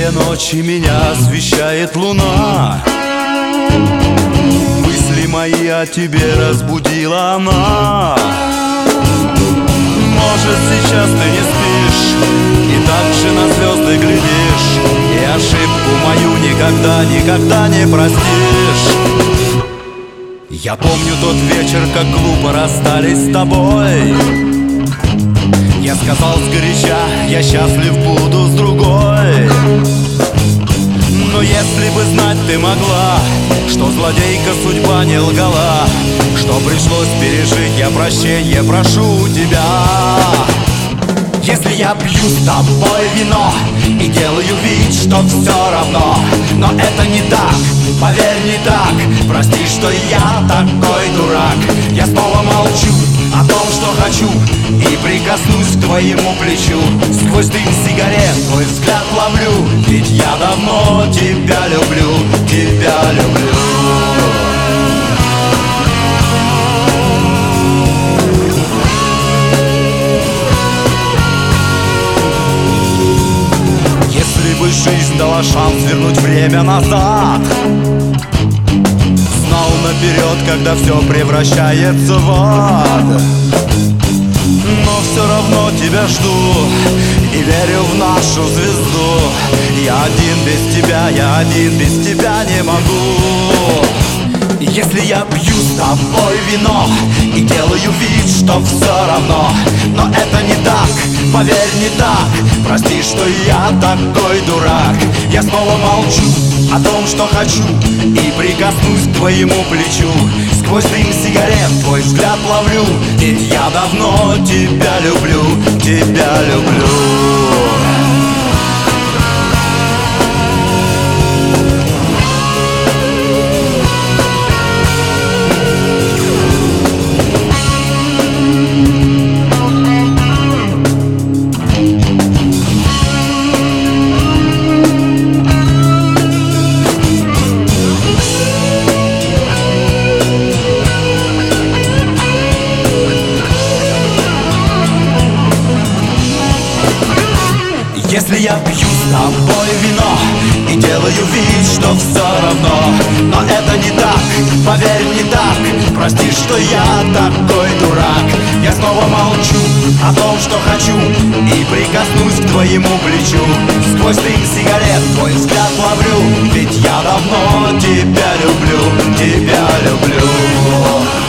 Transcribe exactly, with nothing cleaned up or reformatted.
темноте ночи меня освещает луна. Мысли мои о тебе разбудила она. Может, сейчас ты не спишь и так же на звезды глядишь, и ошибку мою никогда, никогда не простишь. Я помню тот вечер, как глупо расстались с тобой. Я сказал сгоряча, я счастлив буду с другой. Но если бы знать ты могла, что злодейка судьба не лгала, что пришлось пережить, я прощенье прошу тебя. Если я пью с тобой вино и делаю вид, что все равно, но это не так, поверь, не так. Прости, что я такой дурак. Я снова молчу о том, что хочу, и прикоснусь к твоему плечу. Сквозь дым сигарет твой взгляд ловлю, ведь я давно тебя люблю, тебя люблю. Жизнь дала шанс вернуть время назад, знал наперед, когда все превращается в ад. Но все равно тебя жду и верю в нашу звезду. Я один без тебя, я один без тебя не могу. Если я пью с тобой вино и делаю вид, что все равно, но это не так, поверь, не так. Прости, что я такой дурак. Я снова молчу о том, что хочу, и прикоснусь к твоему плечу. Сквозь дым сигарет твой взгляд ловлю, ведь я давно тебя люблю, тебя люблю. Если я пью с тобой вино и делаю вид, что все равно, но это не так, поверь, не так. Прости, что я такой дурак. Я снова молчу о том, что хочу, и прикоснусь к твоему плечу. Сквозь дым сигарет твой взгляд ловлю, ведь я давно тебя люблю, тебя люблю.